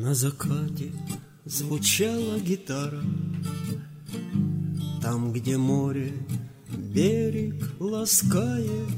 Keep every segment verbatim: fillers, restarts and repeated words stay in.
На закате звучала гитара, там, где море берег ласкает.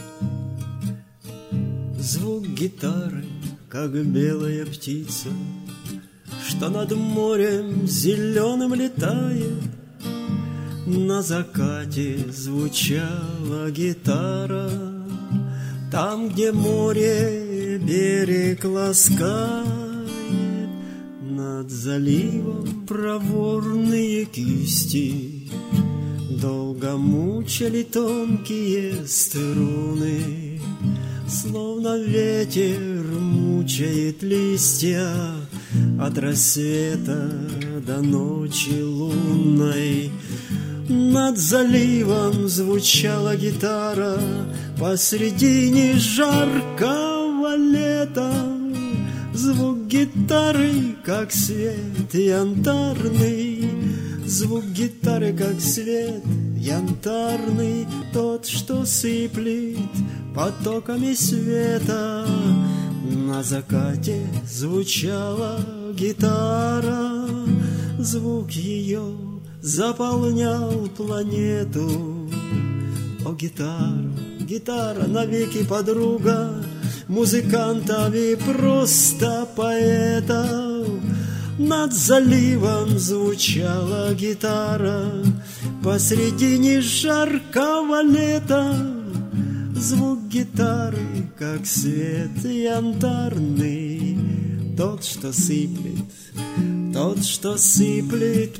Звук гитары, как белая птица, что над морем зеленым летает. На закате звучала гитара, там, где море берег ласкает. Над заливом проворные кисти долго мучили тонкие струны, словно ветер мучает листья от рассвета до ночи лунной. Над заливом звучала гитара посредине жаркого лета. Звук гитары, как свет янтарный, звук гитары, как свет янтарный, тот, что сыплет потоками света. На закате звучала гитара, звук ее заполнял планету. О, гитара, гитара, навеки подруга музыкантов и просто поэтов. Над заливом звучала гитара посредине жаркого лета. Звук гитары, как свет янтарный, тот, что сыплет, тот, что сыплет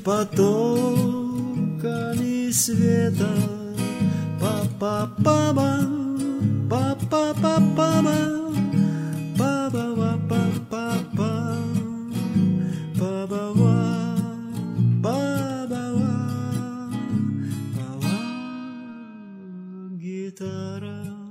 потоками света. Па-па-па-ба, па-па-па-па-ба, па-ба-ба-па-па-па, па-ба-ба, па-ба-ба, па-ба, гитара.